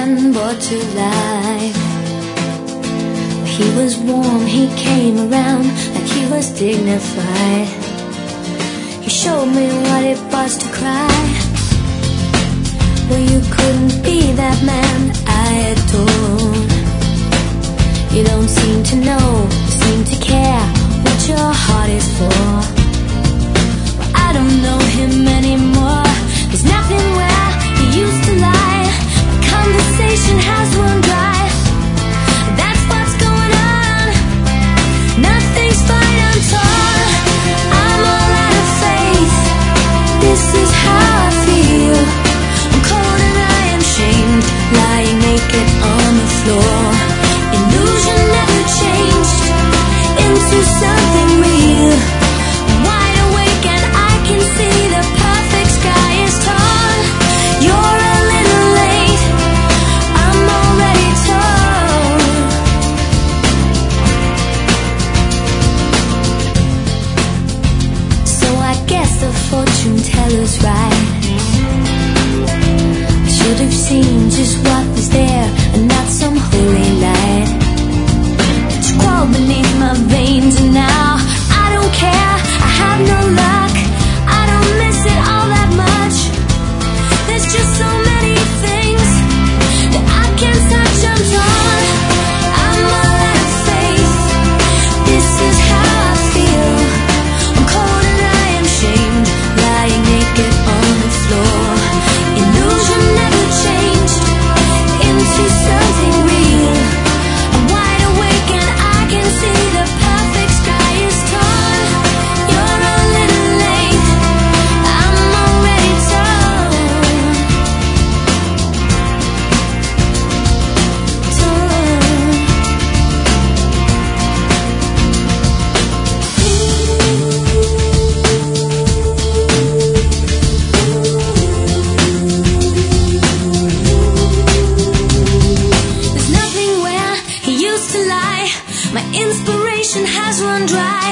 man brought to life. He was warm, he came around like he was dignified. He showed me what it was to cry. Well, you couldn't be that man I adored. You don't seem to know, you seem to care what your heart is for. Well, I don't know him anymore. There's nothing where he used to lie. My conversation has run dry. That's what's going on. Nothing's fine, I'm torn. I'm all out of faith. This is how I feel. I'm cold and I am shamed, lying naked on the floor. Illusion never changed into something real. I'm wide awake and I can see the perfect sky is torn. You're a little late, I'm already torn. So I guess the fortune teller's right. I should have seen just what was there and not some holy light. It's crawled beneath my veins and now I don't care, I have no luck. I don't miss it all that much. There's just so many things that I can't touch, I'm torn. I'm all out of faith. This is how I feel. I'm cold and I am shamed, lying naked on the floor. Illusion never changed into something real. I'm wide awake and I can see the perfect sky is torn. You're a little late, I'm already torn. There's nothing where he used to lie. My inspiration has run dry.